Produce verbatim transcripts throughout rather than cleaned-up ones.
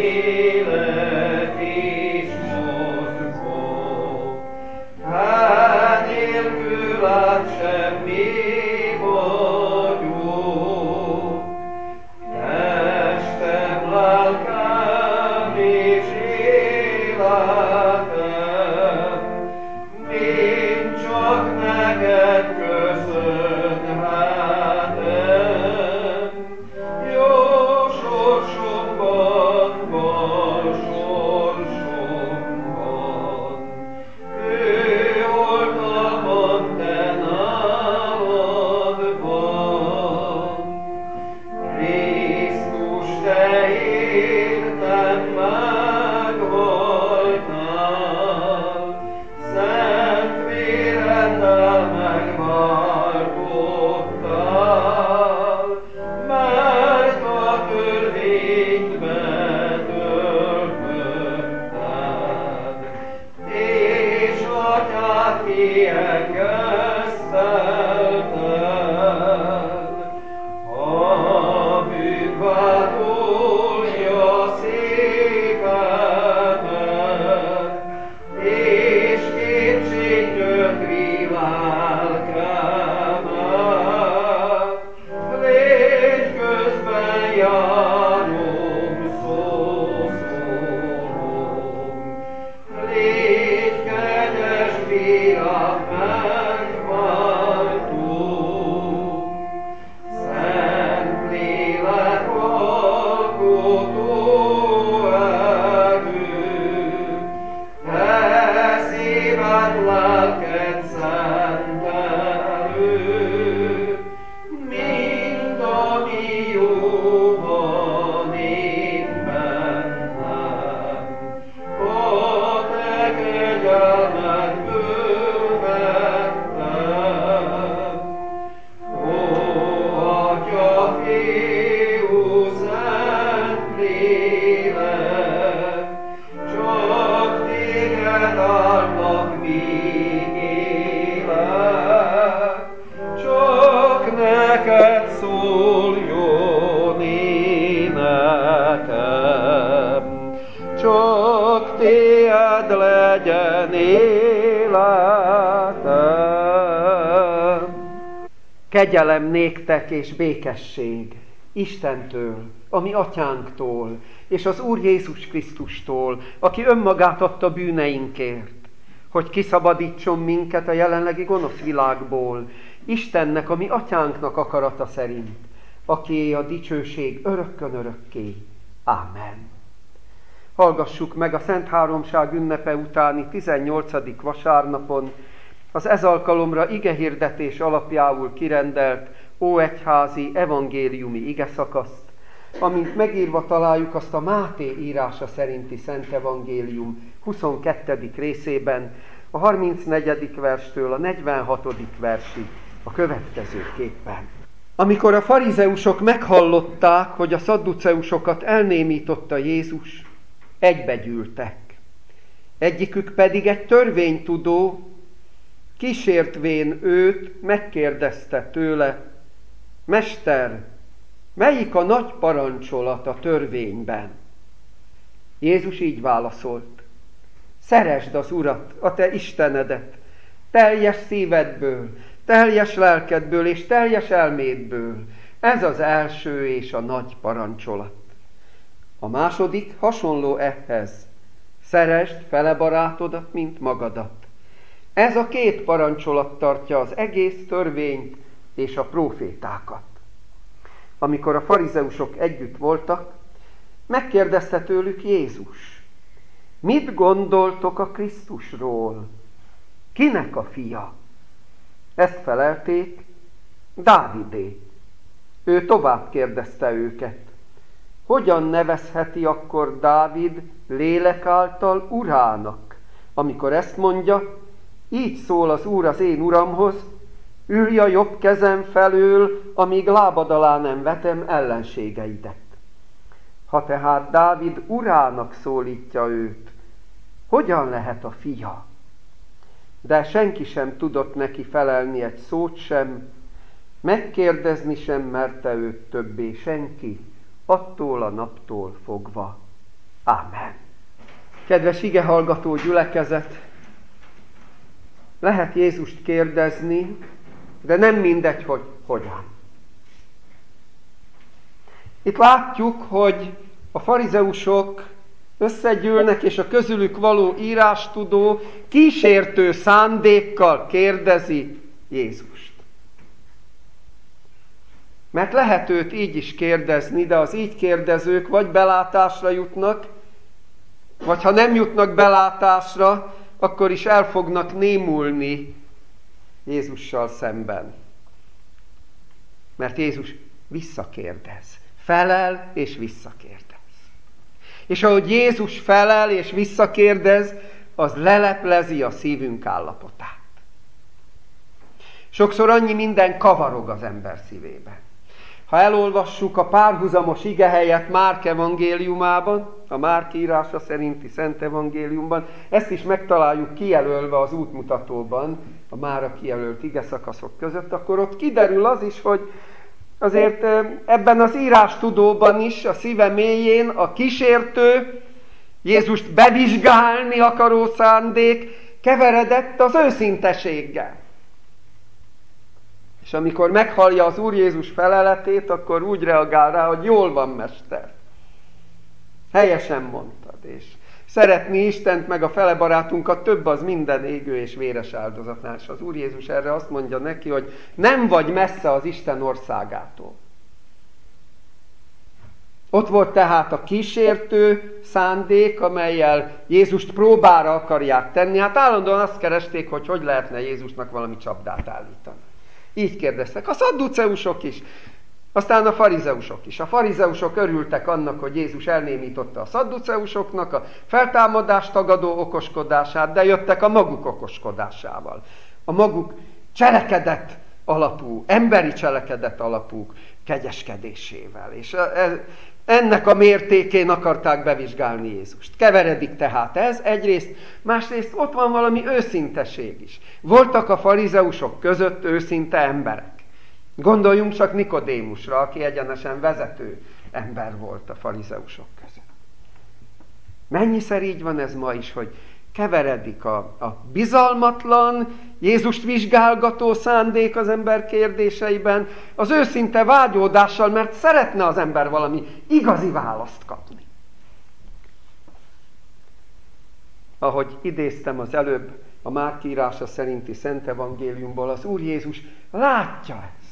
élet és mozgó, hát nélkül át semmi vagyok. Testem, lelkem és életem, mind csak neked köszönhetem. Jó sorsomban, bal sorsomban, ő oltalmam, te nálad van. Krisztus, te értem meghaltál, szent véreddel megváltottál, mert a törvénybe töltötted, és atyád kiengesztelted. A bűnvádolja székedet, és kétség gyötri lelkemet. Légy közben járom, szószólom, légy kegyes bírát megváltó. Szent lélek alkotó erő, te szíved, lelked szentelő, mind ami jó van én bennem, a te kegyelmedből vettem. Ó, Atya, Fiú, Szent Lélek, csak téged áldlak, míg élek, csak neked szóljon énekem, csak tiéd legyen életem. Kegyelem néktek és békesség Istentől, a mi atyánktól, és az Úr Jézus Krisztustól, aki önmagát adta bűneinkért, hogy kiszabadítson minket a jelenlegi gonosz világból, Istennek, a mi atyánknak akarata szerint, akié a dicsőség örökkön örökké. Ámen. Hallgassuk meg a Szent Háromság ünnepe utáni tizennyolcadik vasárnapon az ez alkalomra igehirdetés alapjául kirendelt óegyházi evangéliumi igeszakaszt, amint megírva találjuk azt a Máté írása szerinti Szent Evangélium huszonkettedik részében, a harmincnegyedik verstől a negyvenhatodik versig a következőképpen. Amikor a farizeusok meghallották, hogy a szadduceusokat elnémította Jézus, egybegyűltek. Egyikük pedig egy törvénytudó, kísértvén őt, megkérdezte tőle: Mester, melyik a nagy parancsolat a törvényben? Jézus így válaszolt: Szeresd az Urat, a te Istenedet, teljes szívedből, teljes lelkedből és teljes elmédből. Ez az első és a nagy parancsolat. A második hasonló ehhez: szeresd fele barátodat, mint magadat. Ez a két parancsolat tartja az egész törvényt és a prófétákat. Amikor a farizeusok együtt voltak, megkérdezte tőlük Jézus: Mit gondoltok a Krisztusról? Kinek a fia? Ezt felelték: Dávidé. Ő tovább kérdezte őket: Hogyan nevezheti akkor Dávid lélek által urának, amikor ezt mondja: Így szól az Úr az én uramhoz, ülj a jobb kezem felől, amíg lábad alá nem vetem ellenségeidet. Ha tehát Dávid urának szólítja őt, hogyan lehet a fia? De senki sem tudott neki felelni egy szót sem, megkérdezni sem merte őt többé senki, attól a naptól fogva. Ámen. Kedves igehallgató gyülekezet, lehet Jézust kérdezni, de nem mindegy, hogy hogyan. Itt látjuk, hogy a farizeusok összegyűlnek, és a közülük való írástudó kísértő szándékkal kérdezi Jézust. Mert lehet őt így is kérdezni, de az így kérdezők vagy belátásra jutnak, vagy ha nem jutnak belátásra, akkor is el fognak némulni Jézussal szemben. Mert Jézus visszakérdez. Felel és visszakérdez. És ahogy Jézus felel és visszakérdez, az leleplezi a szívünk állapotát. Sokszor annyi minden kavarog az ember szívében. Ha elolvassuk a párhuzamos igehelyet Márk evangéliumában, a Márk írása szerinti Szent Evangéliumban, ezt is megtaláljuk kijelölve az útmutatóban, a mára kijelölt igeszakaszok között, akkor ott kiderül az is, hogy azért ebben az írástudóban is, a szíve mélyén a kísértő, Jézust bevizsgálni akaró szándék keveredett az őszinteséggel. És amikor meghallja az Úr Jézus feleletét, akkor úgy reagál rá, hogy jól van, mester. Helyesen mondtad, és szeretni Istent meg a fele barátunkat több az minden égő és véres áldozatnál. És az Úr Jézus erre azt mondja neki, hogy nem vagy messze az Isten országától. Ott volt tehát a kísértő szándék, amellyel Jézust próbára akarják tenni. Hát állandóan azt keresték, hogy hogy lehetne Jézusnak valami csapdát állítani. Így kérdeztek. A szadduceusok is, aztán a farizeusok is. A farizeusok örültek annak, hogy Jézus elnémította a szadduceusoknak a feltámadást tagadó okoskodását, de jöttek a maguk okoskodásával. A maguk cselekedet alapú, emberi cselekedet alapú kegyeskedésével. És ennek a mértékén akarták bevizsgálni Jézust. Keveredik tehát ez egyrészt, másrészt ott van valami őszinteség is. Voltak a farizeusok között őszinte emberek. Gondoljunk csak Nikodémusra, aki egyenesen vezető ember volt a farizeusok között. Mennyiszer így van ez ma is, hogy keveredik a, a bizalmatlan, Jézust vizsgálgató szándék az ember kérdéseiben, az őszinte vágyódással, mert szeretne az ember valami igazi választ kapni. Ahogy idéztem az előbb a Márk írása szerinti Szent Evangéliumból, az Úr Jézus látja ezt.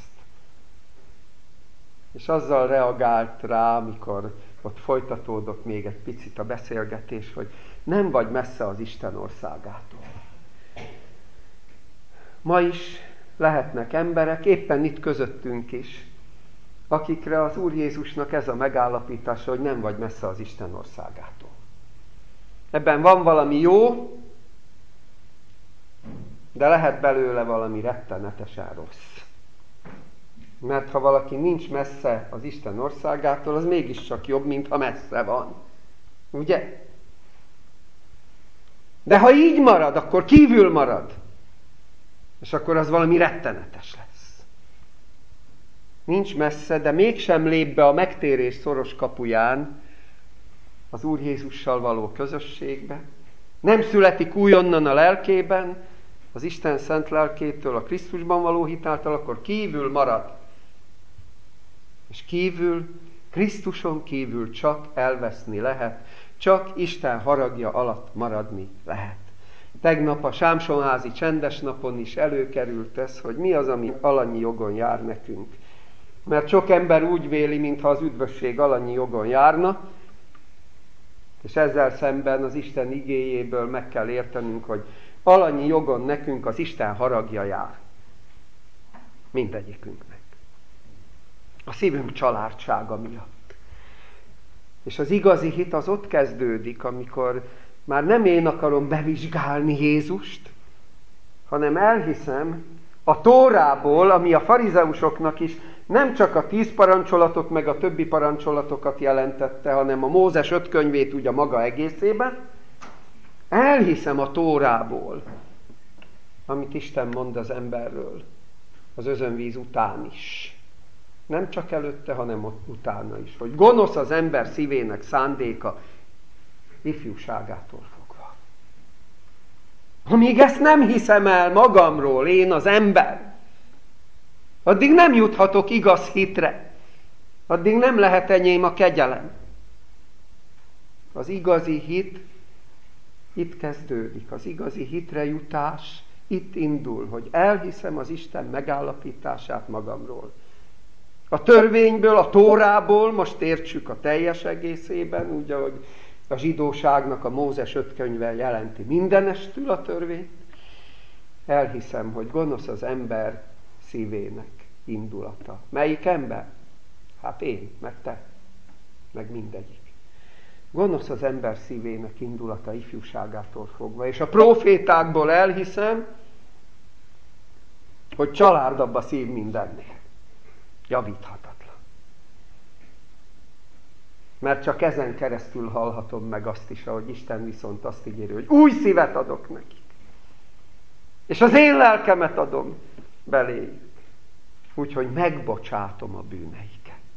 És azzal reagált rá, amikor ott folytatódott még egy picit a beszélgetés, hogy nem vagy messze az Isten országától. Ma is lehetnek emberek, éppen itt közöttünk is, akikre az Úr Jézusnak ez a megállapítása, hogy nem vagy messze az Isten országától. Ebben van valami jó, de lehet belőle valami rettenetesen rossz. Mert ha valaki nincs messze az Isten országától, az mégiscsak jobb, mint ha messze van. Ugye? De ha így marad, akkor kívül marad. És akkor az valami rettenetes lesz. Nincs messze, de mégsem lép be a megtérés szoros kapuján az Úr Jézussal való közösségbe. Nem születik újonnan a lelkében, az Isten szent lelkétől, a Krisztusban való hitáltal, akkor kívül marad. És kívül, Krisztuson kívül csak elveszni lehet, csak Isten haragja alatt maradni lehet. Tegnap a Sámsonházi csendes napon is előkerült ez, hogy mi az, ami alanyi jogon jár nekünk. Mert sok ember úgy véli, mintha az üdvösség alanyi jogon járna, és ezzel szemben az Isten igéjéből meg kell értenünk, hogy alanyi jogon nekünk az Isten haragja jár. Mindegyikünknek. A szívünk családsága miatt. És az igazi hit az ott kezdődik, amikor már nem én akarom bevizsgálni Jézust, hanem elhiszem a Tórából, ami a farizeusoknak is nem csak a tíz parancsolatok meg a többi parancsolatokat jelentette, hanem a Mózes öt könyvét ugye maga egészében, elhiszem a Tórából, amit Isten mond az emberről, az özönvíz után is. Nem csak előtte, hanem ott utána is. Hogy gonosz az ember szívének szándéka ifjúságától fogva. Amíg ezt nem hiszem el magamról, én az ember, addig nem juthatok igaz hitre. Addig nem lehet enyém a kegyelem. Az igazi hit itt kezdődik. Az igazi hitre jutás itt indul, hogy elhiszem az Isten megállapítását magamról. A törvényből, a Tórából, most értsük a teljes egészében, úgy, ahogy a zsidóságnak a Mózes öt könyve jelenti mindenestül a törvényt. Elhiszem, hogy gonosz az ember szívének indulata. Melyik ember? Hát én, meg te, meg mindegyik. Gonosz az ember szívének indulata ifjúságától fogva. És a prófétákból elhiszem, hogy csalárdabb a szív mindennél. Javíthatatlan. Mert csak ezen keresztül hallhatom meg azt is, ahogy Isten viszont azt ígéri, hogy új szívet adok nekik. És az én lelkemet adom beléjük. Úgyhogy megbocsátom a bűneiket.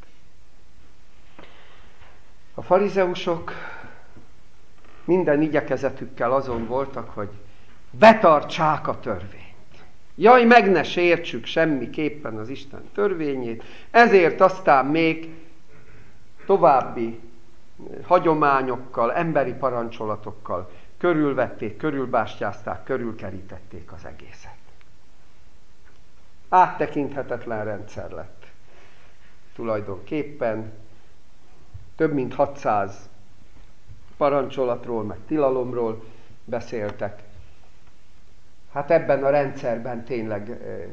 A farizeusok minden igyekezetükkel azon voltak, hogy betartsák a törvényt. Jaj, meg ne sértsük semmiképpen az Isten törvényét, ezért aztán még további hagyományokkal, emberi parancsolatokkal körülvették, körülbástyázták, körülkerítették az egészet. Áttekinthetetlen rendszer lett. Tulajdonképpen több mint hatszáz parancsolatról, meg tilalomról beszéltek. Hát ebben a rendszerben tényleg eh,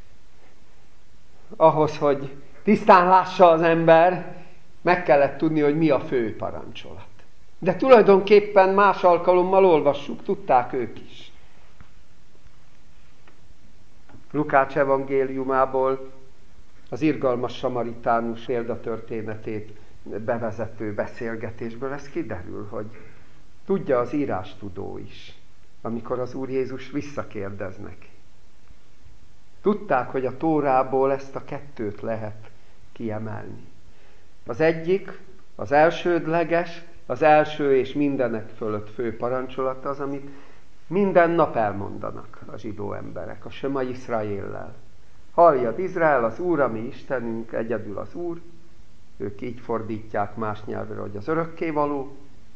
ahhoz, hogy tisztán lássa az ember, meg kellett tudni, hogy mi a fő parancsolat. De tulajdonképpen más alkalommal olvassuk, tudták ők is. Lukács evangéliumából az irgalmas samaritánus példatörténetét bevezető beszélgetésből ez kiderül, hogy tudja az írástudó is, amikor az Úr Jézus visszakérdez neki. Tudták, hogy a Tórából ezt a kettőt lehet kiemelni. Az egyik, az elsődleges, az első és mindenek fölött fő parancsolat az, amit minden nap elmondanak a zsidó emberek, a Sema Iszraéllel. Halljad Izrael, az Úr, a mi Istenünk, egyedül az Úr. Ők így fordítják más nyelvre, hogy az örökkévaló.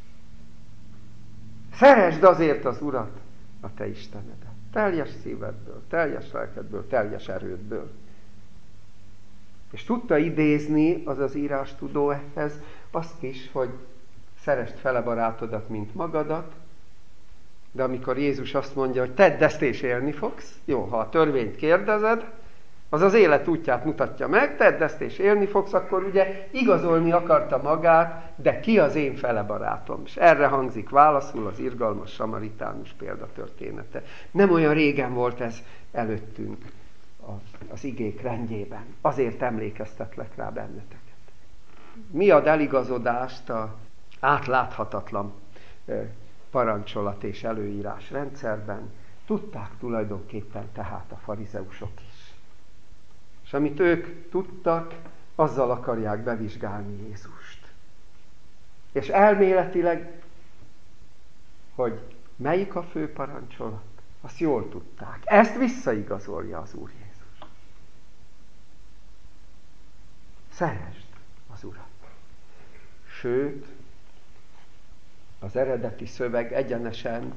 Szeresd azért az Urat, a te Istenedet. Teljes szívedből, teljes lelkedből, teljes erődből. És tudta idézni az az írástudó ehhez azt is, hogy szeresd fele barátodat, mint magadat, de amikor Jézus azt mondja, hogy tedd ezt és élni fogsz, jó, ha a törvényt kérdezed, az az élet útját mutatja meg, tedd ezt és élni fogsz, akkor ugye igazolni akarta magát, de ki az én fele barátom? És erre hangzik válaszul az irgalmas samaritánus példatörténete. Nem olyan régen volt ez előttünk az igék rendjében. Azért emlékeztetlek rá benneteket. Mi ad eligazodást az átláthatatlan parancsolat és előírás rendszerben? Tudták tulajdonképpen tehát a farizeusok is. És amit ők tudtak, azzal akarják bevizsgálni Jézust. És elméletileg, hogy melyik a fő parancsolat, azt jól tudták. Ezt visszaigazolja az Úr Jézus. Szeresd az Urat. Sőt, az eredeti szöveg egyenesen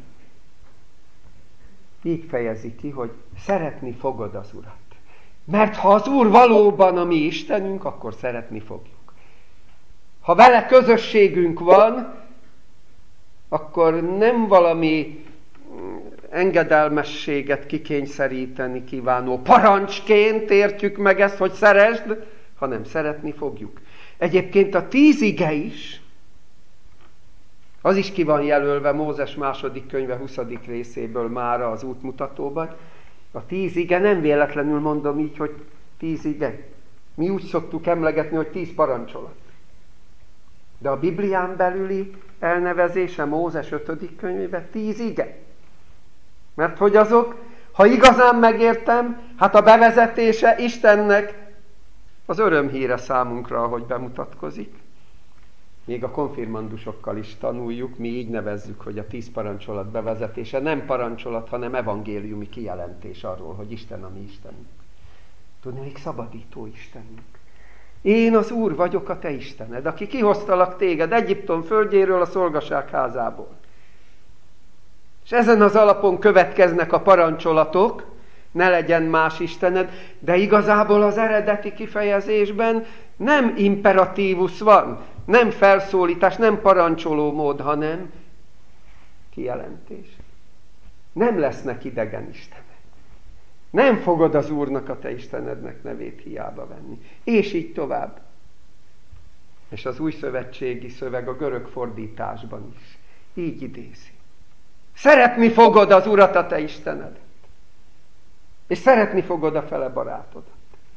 így fejezi ki, hogy szeretni fogod az Urat. Mert ha az Úr valóban a mi Istenünk, akkor szeretni fogjuk. Ha vele közösségünk van, akkor nem valami engedelmességet kikényszeríteni kívánó parancsként értjük meg ezt, hogy szeresd, hanem szeretni fogjuk. Egyébként a tíz ige is, az is ki van jelölve Mózes második könyve huszadik részéből már az útmutatóban. A tíz ige, nem véletlenül mondom így, hogy tíz ige. Mi úgy szoktuk emlegetni, hogy tíz parancsolat. De a Biblián belüli elnevezése Mózes ötödik könyvében tíz ige. Mert hogy azok, ha igazán megértem, hát a bevezetése Istennek az örömhíre számunkra, ahogy bemutatkozik. Még a konfirmandusokkal is tanuljuk, mi így nevezzük, hogy a tíz parancsolat bevezetése nem parancsolat, hanem evangéliumi kijelentés arról, hogy Isten a mi Istenünk. Tudni, még szabadító Istenünk. Én az Úr vagyok, a te Istened, aki kihoztalak téged Egyiptom földjéről, a szolgaság házából. És ezen az alapon következnek a parancsolatok, ne legyen más Istened, de igazából az eredeti kifejezésben nem imperatívus van, nem felszólítás, nem parancsoló mód, hanem kijelentés. Nem lesznek idegen istenek. Nem fogod az Úrnak, a te Istenednek nevét hiába venni. És így tovább. És az új szövetségi szöveg a görög fordításban is így idézi. Szeretni fogod az Urat, a te Istenedet. És szeretni fogod a fele barátodat.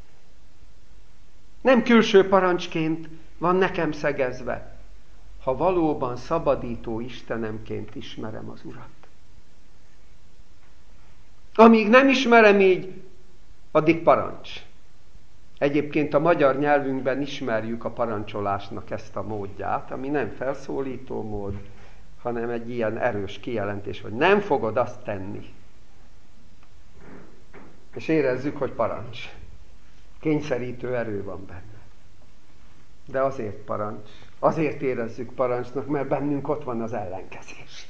Nem külső parancsként van nekem szegezve, ha valóban szabadító Istenemként ismerem az Urat. Amíg nem ismerem így, addig parancs. Egyébként a magyar nyelvünkben ismerjük a parancsolásnak ezt a módját, ami nem felszólító mód, hanem egy ilyen erős kijelentés, hogy nem fogod azt tenni. És érezzük, hogy parancs. Kényszerítő erő van benne. De azért parancs. Azért érezzük parancsnak, mert bennünk ott van az ellenkezés.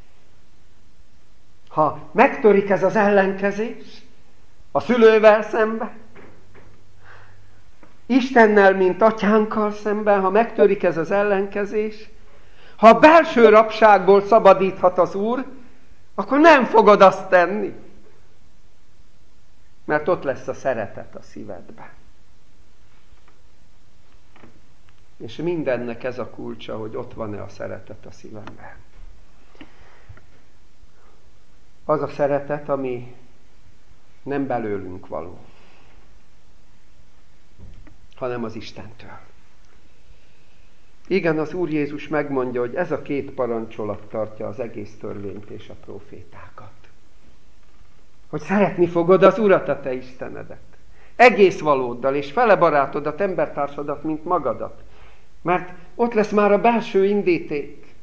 Ha megtörik ez az ellenkezés, a szülővel szemben, Istennel, mint atyánkkal szemben, ha megtörik ez az ellenkezés, ha a belső rabságból szabadíthat az Úr, akkor nem fogod azt tenni. Mert ott lesz a szeretet a szívedben. És mindennek ez a kulcsa, hogy ott van-e a szeretet a szívemben. Az a szeretet, ami nem belőlünk való, hanem az Istentől. Igen, az Úr Jézus megmondja, hogy ez a két parancsolat tartja az egész törvényt és a prófétákat. Hogy szeretni fogod az Urat, a te Istenedet. Egész valóddal, és fele barátodat, embertársadat, mint magadat. Mert ott lesz már a belső indíték.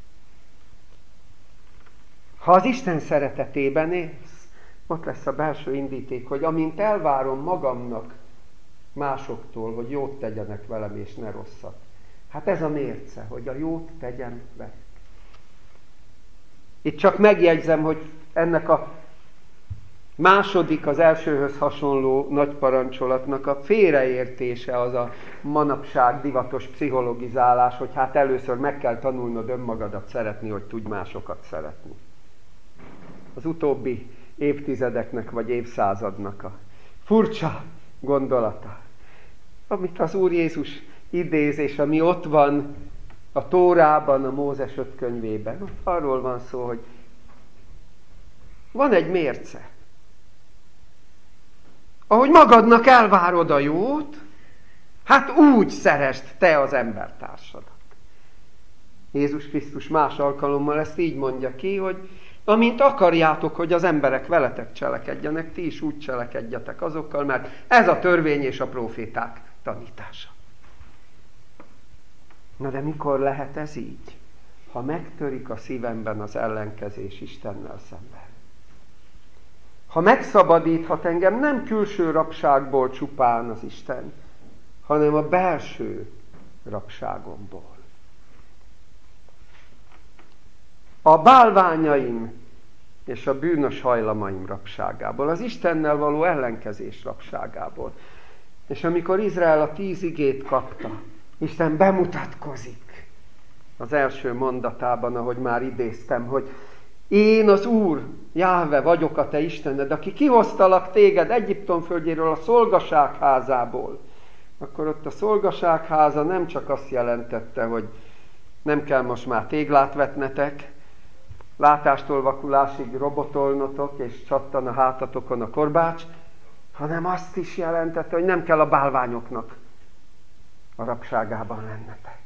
Ha az Isten szeretetében élsz, ott lesz a belső indíték, hogy amint elvárom magamnak másoktól, hogy jót tegyenek velem, és ne rosszat. Hát ez a mérce, hogy a jót tegyen velük. Itt csak megjegyzem, hogy ennek a második, az elsőhöz hasonló nagy parancsolatnak a félreértése az a manapság divatos pszichologizálás, hogy hát először meg kell tanulnod önmagadat szeretni, hogy tudj másokat szeretni. Az utóbbi évtizedeknek vagy évszázadnak a furcsa gondolata, amit az Úr Jézus idéz, és ami ott van a Tórában, a Mózes öt könyvében. Arról van szó, hogy van egy mérce. Ahogy magadnak elvárod a jót, hát úgy szeresd te az embertársadat. Jézus Krisztus más alkalommal ezt így mondja ki, hogy amint akarjátok, hogy az emberek veletek cselekedjenek, ti is úgy cselekedjetek azokkal, mert ez a törvény és a próféták tanítása. Na de mikor lehet ez így? Ha megtörik a szívemben az ellenkezés Istennel szemben. Ha megszabadíthat engem nem külső rabságból csupán az Isten, hanem a belső rabságomból. A bálványaim és a bűnös hajlamaim rabságából, az Istennel való ellenkezés rabságából. És amikor Izrael a tíz igét kapta, Isten bemutatkozik az első mondatában, ahogy már idéztem, hogy én az Úr, Jáhve vagyok a te Istened, aki kihoztalak téged Egyiptom földjéről, a szolgaság házából. Akkor ott a szolgaság háza nem csak azt jelentette, hogy nem kell most már téglát vetnetek, látástól vakulásig robotolnotok, és csattan a hátatokon a korbács, hanem azt is jelentette, hogy nem kell a bálványoknak a rabságában lennetek.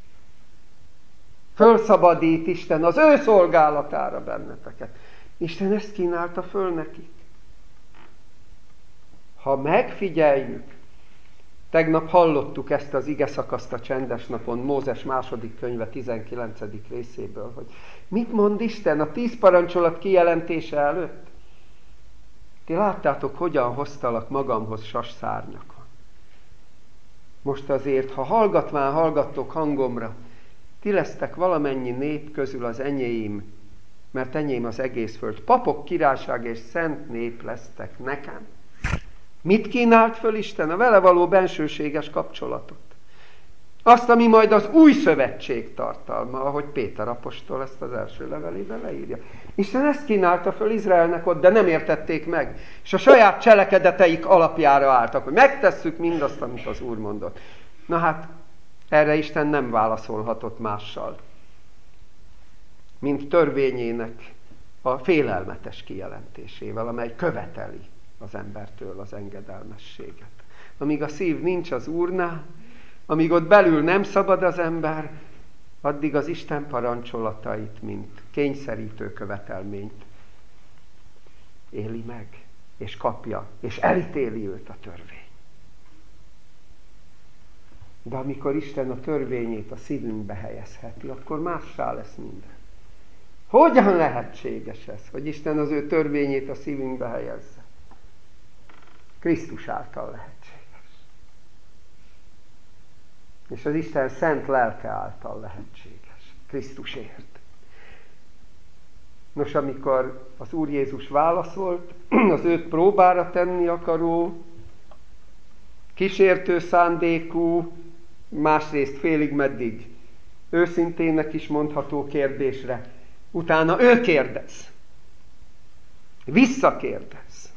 Fölszabadít Isten az ő szolgálatára benneteket. Isten ezt kínálta föl nekik. Ha megfigyeljük, Tegnap hallottuk ezt az igeszakaszt a csendes napon, Mózes második könyve tizenkilencedik részéből, hogy mit mond Isten a tíz parancsolat kijelentése előtt? Ti láttátok, hogyan hoztalak magamhoz sasszárnyakon. Most azért, ha hallgatván hallgattok hangomra, ti lesztek valamennyi nép közül az enyém, mert enyém az egész föld. Papok, királyság és szent nép lesztek nekem. Mit kínált föl Isten? A vele való bensőséges kapcsolatot. Azt, ami majd az új szövetség tartalma, ahogy Péter apostol ezt az első levelében leírja. Isten ezt kínálta föl Izraelnek ott, de nem értették meg. És a saját cselekedeteik alapjára álltak, hogy megtesszük mindazt, amit az Úr mondott. Na hát, erre Isten nem válaszolhatott mással, mint törvényének a félelmetes kijelentésével, amely követeli az embertől az engedelmességet. Amíg a szív nincs az Úrnál, amíg ott belül nem szabad az ember, addig az Isten parancsolatait, mint kényszerítő követelményt éli meg, és kapja, és elítéli őt a törvény. De amikor Isten a törvényét a szívünkbe helyezheti, akkor mássá lesz minden. Hogyan lehetséges ez, hogy Isten az ő törvényét a szívünkbe helyezze? Krisztus által lehetséges. És az Isten szent lelke által lehetséges. Krisztusért. Nos, amikor az Úr Jézus válaszolt, az őt próbára tenni akaró, kísértő szándékú, másrészt félig meddig őszintének is mondható kérdésre, utána ő kérdez. Visszakérdez.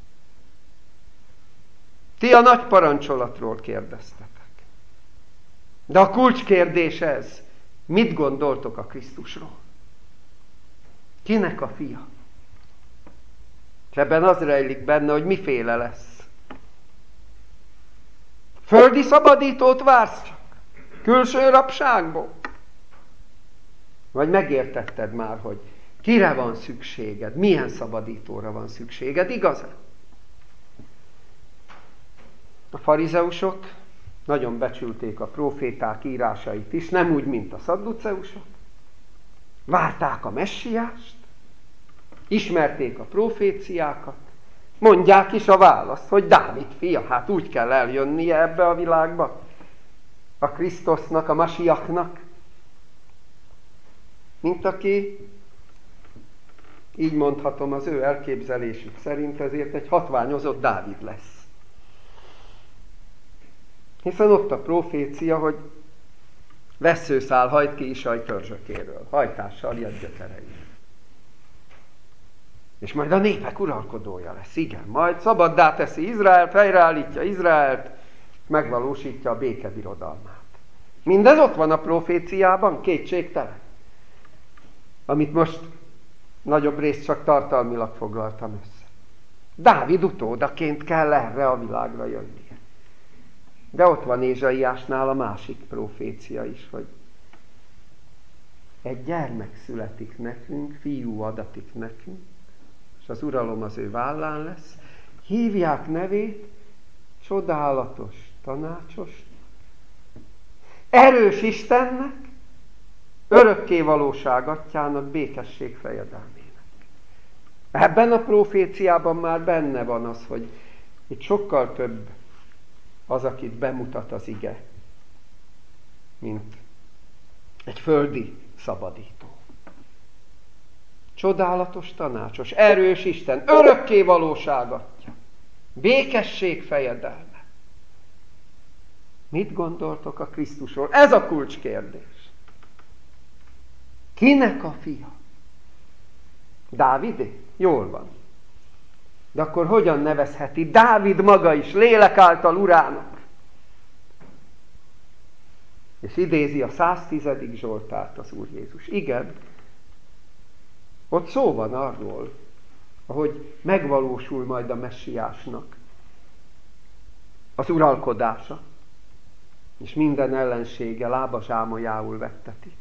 Ti a nagy parancsolatról kérdeztetek. De a kulcskérdés ez, mit gondoltok a Krisztusról? Kinek a fia? És ebben az rejlik benne, hogy miféle lesz. Földi szabadítót vársz csak? Külső rabságból? Vagy megértetted már, hogy kire van szükséged, milyen szabadítóra van szükséged, igazán? A farizeusok nagyon becsülték a próféták írásait is, nem úgy, mint a szadduceusok. Várták a messiást, ismerték a proféciákat, mondják is a választ, hogy Dávid fia, hát úgy kell eljönnie ebbe a világba, a Krisztusnak, a Masiachnak, mint aki, így mondhatom, az ő elképzelésük szerint ezért egy hatványozott Dávid lesz. Hiszen ott a profécia, hogy vesszőszál hajt ki Isaj törzsökéről, hajtással jött gyökerei. És majd a népek uralkodója lesz, igen. Majd szabaddá teszi Izraelt, helyreállítja Izraelt, megvalósítja a békebirodalmát. Mindez ott van a proféciában, kétségtelen. Amit most nagyobb részt csak tartalmilag foglaltam össze. Dávid utódaként kell erre a világra jönnie. De ott van Ézsaiásnál a másik profécia is, hogy egy gyermek születik nekünk, fiú adatik nekünk, és az uralom az ő vállán lesz. Hívják nevét csodálatos, tanácsos, erős Istennek, örökké valóság atyának, békesség fejedelmének. Ebben a proféciában már benne van az, hogy itt sokkal több az, akit bemutat az ige, mint egy földi szabadító. Csodálatos, tanácsos, erős Isten, örökké valóság atya, békesség fejedelme. Mit gondoltok a Krisztusról? Ez a kulcskérdés. Kinek a fia? Dávidé? Jól van. De akkor hogyan nevezheti Dávid maga is lélek által urának? És idézi a száztizedik Zsoltárt az Úr Jézus. Igen, ott szó van arról, ahogy megvalósul majd a messiásnak az uralkodása, és minden ellensége lábazsámolyául vettetik.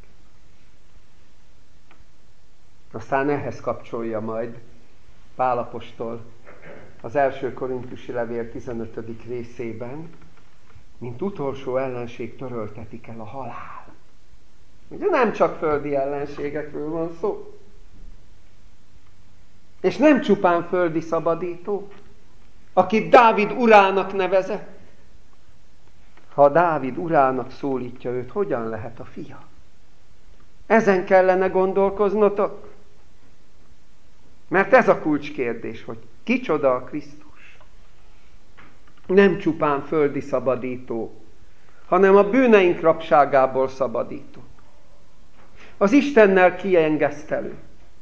Aztán ehhez kapcsolja majd Pál apostol az első korintusi levél tizenötödik részében, mint utolsó ellenség töröltetik el a halál. Ugye nem csak földi ellenségekről van szó. És nem csupán földi szabadító, akit Dávid urának nevezett. Ha Dávid urának szólítja őt, hogyan lehet a fia? Ezen kellene gondolkoznotok. Mert ez a kulcskérdés, hogy kicsoda a Krisztus. Nem csupán földi szabadító, hanem a bűneink rabságából szabadító. Az Istennel kiengesztelő.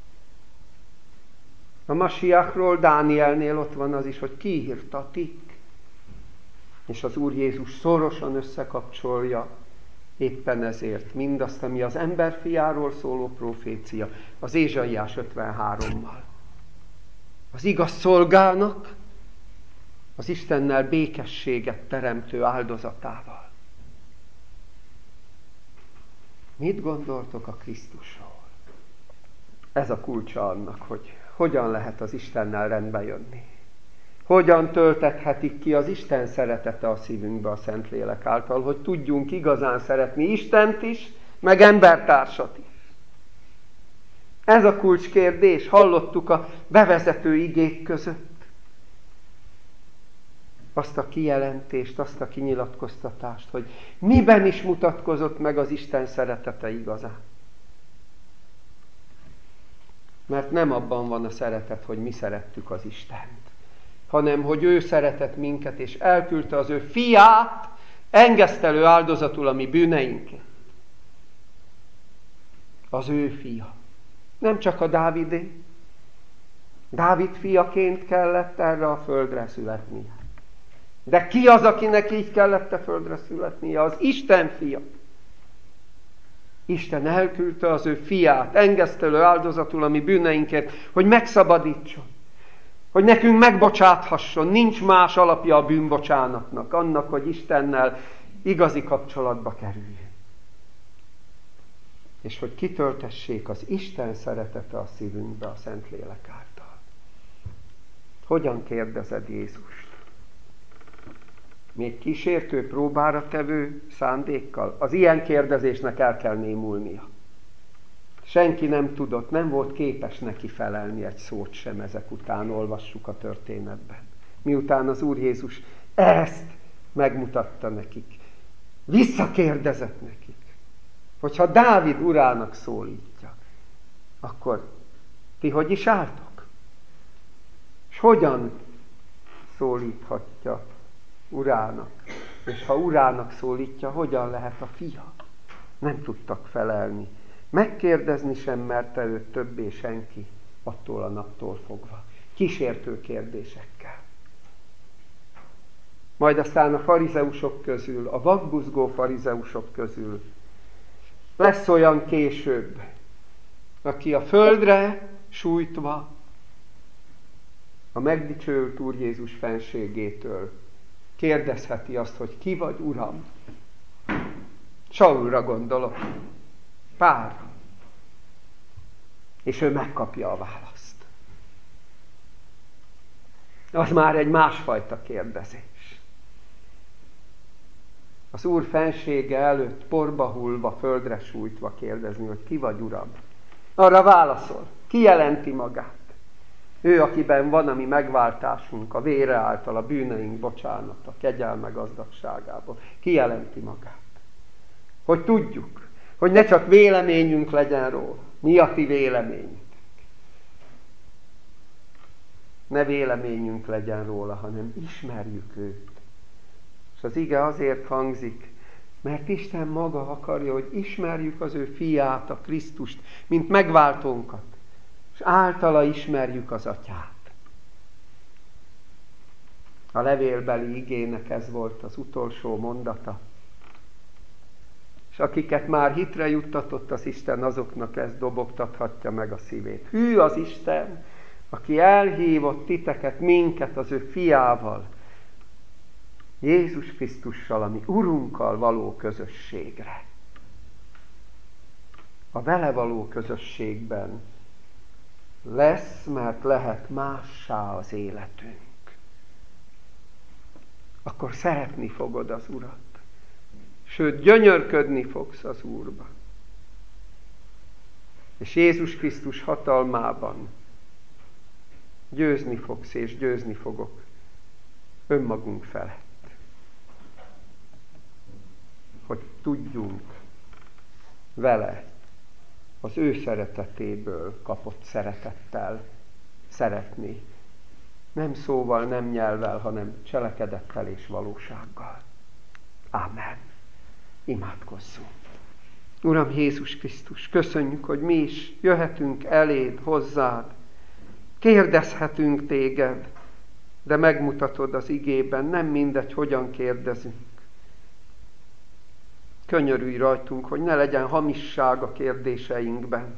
A Masiákról, Dánielnél ott van az is, hogy kiírtatik. És az Úr Jézus szorosan összekapcsolja éppen ezért mindazt, ami az emberfiáról szóló profécia, az Ézsaiás ötvenhárommal. Az igaz szolgának, az Istennel békességet teremtő áldozatával. Mit gondoltok a Krisztusról? Ez a kulcsa annak, hogy hogyan lehet az Istennel rendbe jönni. Hogyan töltethetik ki az Isten szeretete a szívünkbe a Szentlélek által, hogy tudjunk igazán szeretni Istent is, meg embertársat is. Ez a kulcskérdés, hallottuk a bevezető igék között. Azt a kijelentést, azt a kinyilatkoztatást, hogy miben is mutatkozott meg az Isten szeretete igazán. Mert nem abban van a szeretet, hogy mi szerettük az Istent, hanem hogy ő szeretett minket, és elküldte az ő fiát, engesztelő áldozatul a mi bűneinkért. Az ő fia. Nem csak a Dávidé. Dávid fiaként kellett erre a földre születnie. De ki az, akinek így kellett a földre születnie? Az Isten fia. Isten elküldte az ő fiát, engesztelő áldozatul a mi bűneinkért, hogy megszabadítson. Hogy nekünk megbocsáthasson. Nincs más alapja a bűnbocsánatnak, annak, hogy Istennel igazi kapcsolatba kerüljön. És hogy kitöltessék az Isten szeretete a szívünkbe a Szentlélek által. Hogyan kérdezed Jézust? Még kísértő, próbára tevő szándékkal? Az ilyen kérdezésnek el kell némulnia. Senki nem tudott, nem volt képes neki felelni egy szót sem ezek után, olvassuk a történetben. Miután az Úr Jézus ezt megmutatta nekik, visszakérdezett nekik, hogyha Dávid urának szólítja, akkor ti hogy is álltok? És hogyan szólíthatja urának? És ha urának szólítja, hogyan lehet a fia? Nem tudtak felelni. Megkérdezni sem merte őt többé senki attól a naptól fogva. Kísértő kérdésekkel. Majd aztán a farizeusok közül, a vakbuzgó farizeusok közül lesz olyan később, aki a földre sújtva a megdicsőült Úr Jézus fenségétől kérdezheti azt, hogy ki vagy, Uram? Saulra gondolok. Pár. És ő megkapja a választ. Az már egy másfajta kérdezés. Az Úr fensége előtt porba hullva, földre sújtva kérdezni, hogy ki vagy, Uram? Arra válaszol. Kijelenti magát. Ő, akiben van a mi megváltásunk, a vére által, a bűneink bocsánata, kegyelme gazdagságából. Kijelenti magát. Hogy tudjuk, hogy ne csak véleményünk legyen róla. Mi a ti véleményetek? Ne véleményünk legyen róla, hanem ismerjük őt. És az ige azért hangzik, mert Isten maga akarja, hogy ismerjük az ő fiát, a Krisztust, mint megváltónkat, és általa ismerjük az atyát. A levélbeli igének ez volt az utolsó mondata. És akiket már hitre juttatott az Isten, azoknak ez dobogtathatja meg a szívét. Hű az Isten, aki elhívott titeket, minket az ő fiával, Jézus Krisztussal, ami Urunkkal való közösségre. A vele való közösségben lesz, mert lehet mássá az életünk. Akkor szeretni fogod az Urat. sőt, gyönyörködni fogsz az Úrban. És Jézus Krisztus hatalmában győzni fogsz, és győzni fogok önmagunk felett. Hogy tudjunk vele az ő szeretetéből kapott szeretettel szeretni. Nem szóval, nem nyelvvel, hanem cselekedettel és valósággal. Ámen. Imádkozzunk. Uram Jézus Krisztus, köszönjük, hogy mi is jöhetünk eléd, hozzád. Kérdezhetünk téged, de megmutatod az igében, nem mindegy, hogyan kérdezünk. Könyörülj rajtunk, hogy ne legyen hamisság a kérdéseinkben.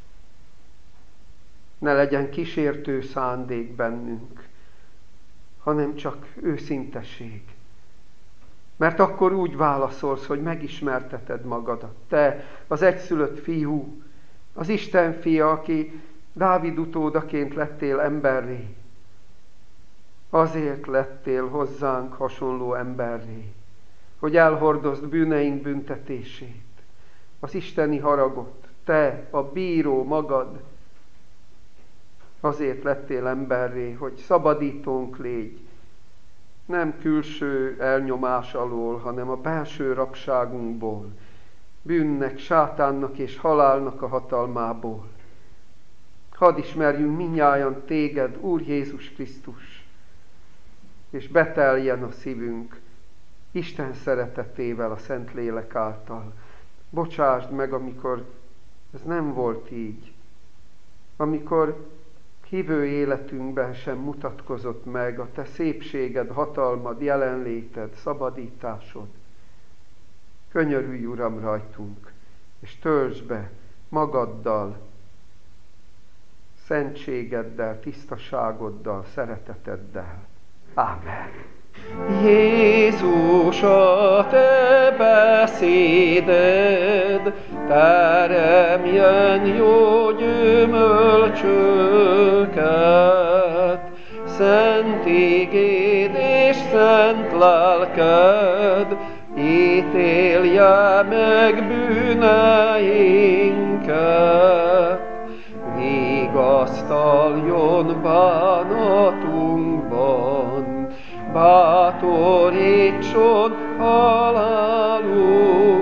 Ne legyen kísértő szándék bennünk, hanem csak őszinteség. Mert akkor úgy válaszolsz, hogy megismerteted magadat. Te, az egyszülött fiú, az Isten fia, aki Dávid utódaként lettél emberré. Azért lettél hozzánk hasonló emberré, hogy elhordozd bűneink büntetését, az isteni haragot. Te, a bíró magad, azért lettél emberré, hogy szabadítónk légy, nem külső elnyomás alól, hanem a belső rabságunkból, bűnnek, sátánnak és halálnak a hatalmából. Hadd ismerjünk mindnyájan téged, Úr Jézus Krisztus, és beteljen a szívünk Isten szeretetével, a Szentlélek által. Bocsásd meg, amikor ez nem volt így, amikor hívő életünkben sem mutatkozott meg a te szépséged, hatalmad, jelenléted, szabadításod. Könyörülj, Uram, rajtunk, és töltsd be magaddal, szentségeddel, tisztaságoddal, szereteteddel. Ámen. Jézus, a te beszéded teremjen jó gyümölcsöket, szent igéd és szent lelked ítélje meg bűneinket, vigasztaljon bánatunkban, bátorítson halálunk.